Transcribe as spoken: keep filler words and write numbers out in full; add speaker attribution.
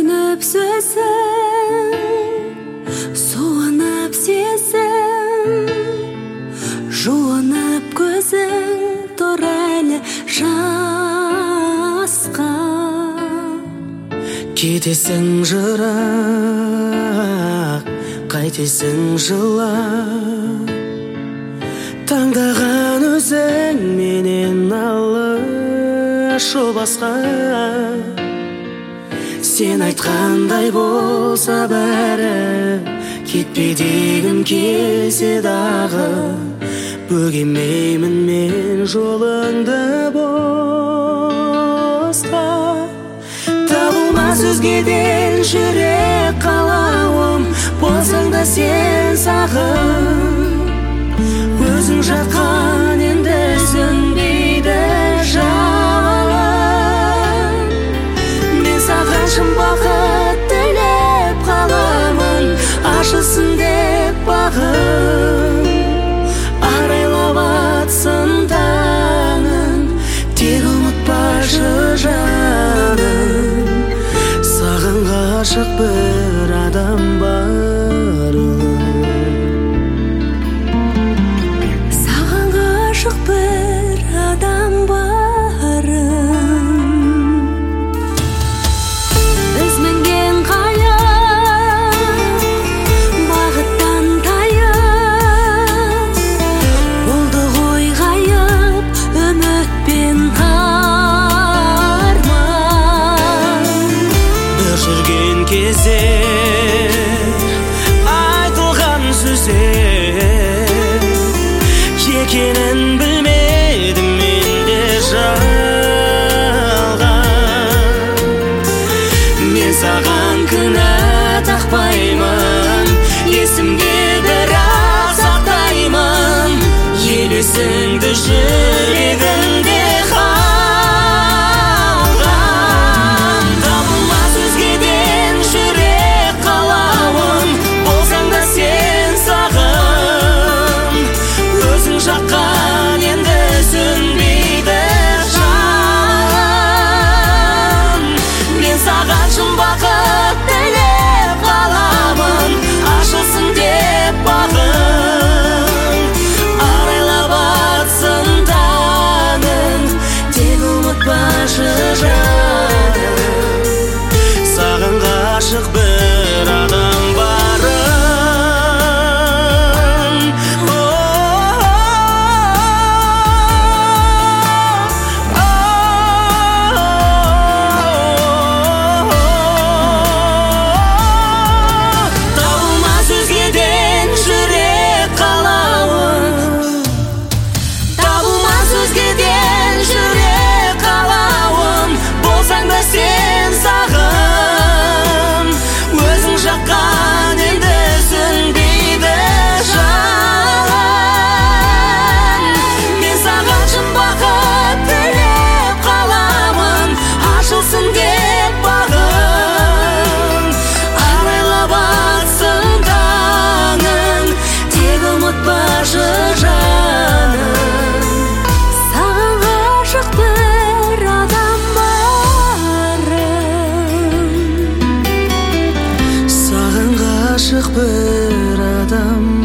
Speaker 1: көніп сөзің, суынып сезім, жуынып көзің, тұр әлі жасқа.
Speaker 2: Кетесің жырақ, қайтесің жылап, таңдаған өзің менен алыс жол басқа. Сен айтқандай болса бәрі, кетпе дегім келсе дағы, бөгемеймін мен жолыңды босқа. Табылмас өзгеден жүрек қалауым, болсаң да сен сағын. Өзің жатқан енді сөнбейді жалын. Мен саған шын бақыт тілеп қаламын, ашылсын деп бағым. Арайлап атсын таңын, тек ұмытпашы жаным. Саған ғашық бір адам барым.
Speaker 1: Саған ғашық бір адам барым. Біз мінген қайық, бағыттан тайып, болды ғой ғайып, үмітпен арман.
Speaker 2: Бір жүрген кезде айтылған сөздер екенін білмедім менде жалған. Мен саған кінә тақпаймын, есімде бірақ сақтаймын, елесіңді жүрегімде қалған. Табылмас өзгеден жүрек қалауым, болсаң да сен сағын. Өзің жаққан енді сөнбейді жалын. Мен саған шын бақыт тілеп қаламын, ашылсын деп бағым. Арайлап атсын таңын, тек ұмытпашы жаным. Саған ғашық бір адам барым. Табылмас өзгеден жүрек қалауым, табылмас өзгеден жүрек қалауым, болсаң да сен сағын. Өзің жаққан енді сөнбейді жалын. Мен саған шын бақыт тілеп қаламын, ашылсын деп бағым. Арайлап атсын таңын, тек ұмытпашы жаным.
Speaker 1: Саған ғашық бір адам барым.
Speaker 2: Саған ғашық бір адам